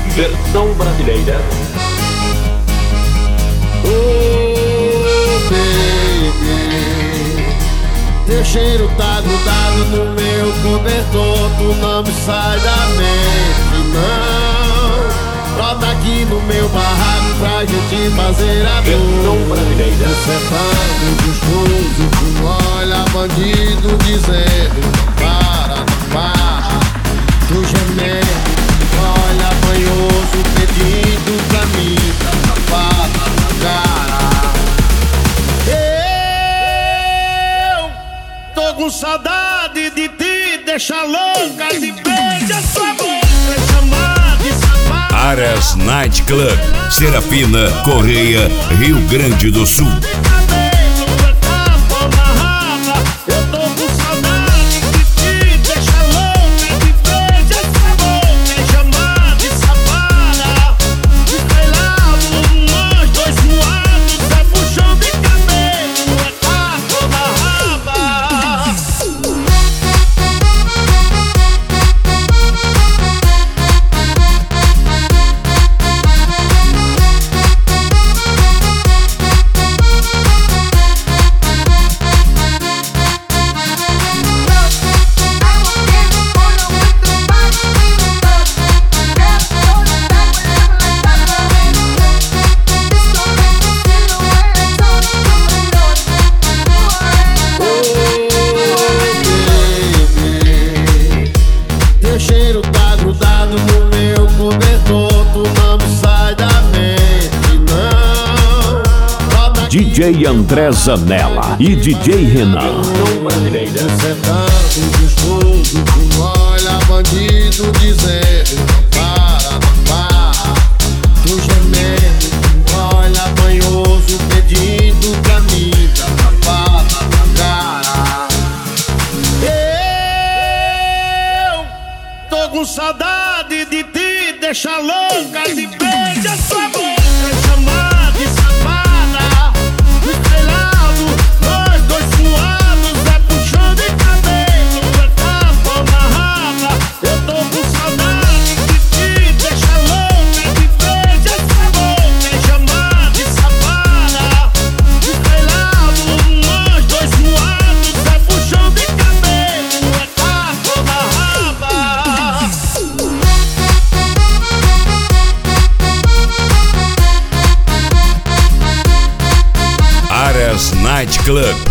Versão brasileira. Oh, baby, teu cheiro tá grudado no meu cobertor. Tu não me sai da mente, não. Brota aqui no meu barraco pra gente fazer amor. Versão brasileira. Você é tanto gostoso, tu olha bandido dizendo para, não para. Tu gemendo, olha banhoso pedindo pra mim, safada na cara. Eu tô com saudade de ti, deixa louca, de beija sua boca, chamar de safada. Aras Night Club, Serafina, Correia, Rio Grande do Sul. Cheiro tá grudado no meu cobertor, tu não me sai da mente, não. DJ André Zanella e DJ Renan. Versão brasileira. Você é tanto gostoso, tu olha bandido dizendo para, não para. Tu gemendo, olha banhoso pedindo pra mim, safada na cara. Tô com saudade de ti, deixa louca, de beija sua boca, chamar de safada. No estrelado, nós dois suados, é puxão de cabelo, é tapa na raba. Eu tô com saudade de ti, deixa louca, de beija sua boca, chamar de safada. No estrelado, nós dois suados, é puxão de cabelo, é tapa na raba. Aras Night Club,